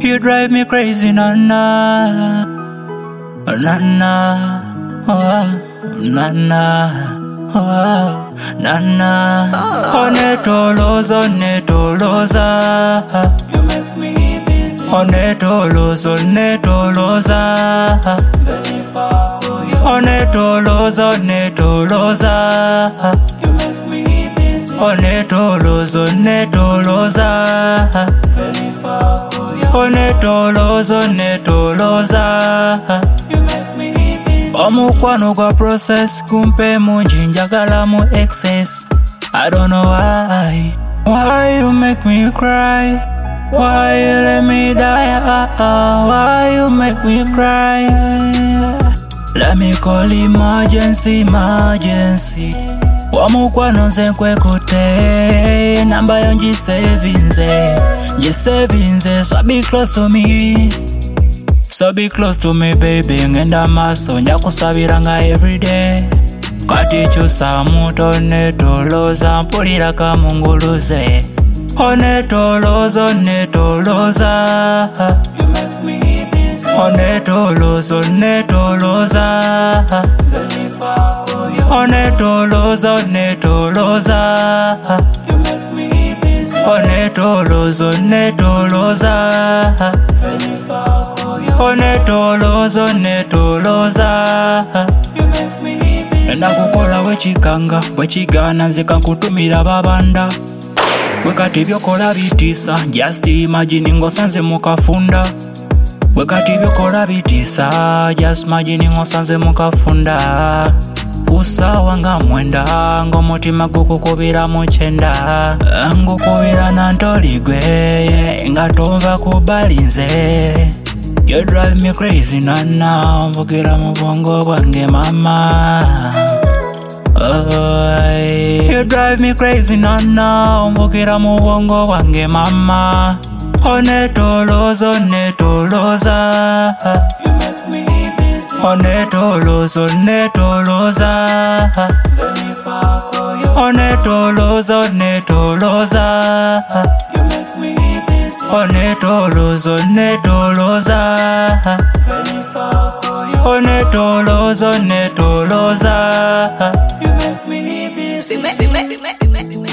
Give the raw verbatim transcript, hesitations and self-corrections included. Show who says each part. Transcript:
Speaker 1: You drive me crazy, nana, nana, oh, nana, oh, nana. Oh, netoloza, netoloza.
Speaker 2: You make me busy.
Speaker 1: Oh, netoloza, netoloza.
Speaker 2: Very far, oh, you.
Speaker 1: Oh, netoloza, netoloza.
Speaker 2: You make me busy.
Speaker 1: Oh, netoloza, netoloza.
Speaker 2: Very far, oh, you.
Speaker 1: Oh, netoloza, netoloza.
Speaker 2: You make me busy.
Speaker 1: Omukwano gwa process kumpe mungi njagala mu excess. I don't know why. Why you make me cry? Why you let me die? Ah, ah, why you make me cry? Let me call emergency, emergency. Omukwano nze nkwekute, namba yo ngisavinze, ngisavinze, so be close to me. So be close to me, baby. Ngenda maso njakusabiranga everyday. Kati chusa muto netoloza, mpulira kamunguluze. Oh, netoloza, netoloza.
Speaker 2: You make me busy.
Speaker 1: Oh, netoloza, netoloza.
Speaker 2: Very far, oh, you.
Speaker 1: Oh, netoloza, netoloza.
Speaker 2: You make me busy.
Speaker 1: Oh, netoloza, netoloza.
Speaker 2: Very far, oh, you.
Speaker 1: Oh, netoloza, netoloza.
Speaker 2: You make me busy.
Speaker 1: Enda kukola wechikanga, wechigana nze kankutumira babanda. Wekati byokola bitisa, just imagine ngosanze mukafunda. Wekati byokola bitisa, just imagine ngosanze mukafunda. Kusawa nga mwenda, ng'omutima gukukubira mu kyenda. Ngukubira nantoligwe, nga tonva kubalinze. You drive me crazy, nana, mvugira mu bwongo bwange mama. Oh, you drive me crazy, nana, mvugira mu bwongo bwange mama. Oh, netoloza, netoloza.
Speaker 2: You make me busy.
Speaker 1: Oh, netoloza, netoloza.
Speaker 2: Very far, oh, you.
Speaker 1: Oh, netoloza, netoloza.
Speaker 2: You make me busy.
Speaker 1: Oh, netoloza, netoloza.
Speaker 2: Very far, oh, you.
Speaker 1: Oh, netoloza, netoloza.
Speaker 2: You make me busy.
Speaker 3: Sime, sime, sime, sime, sime.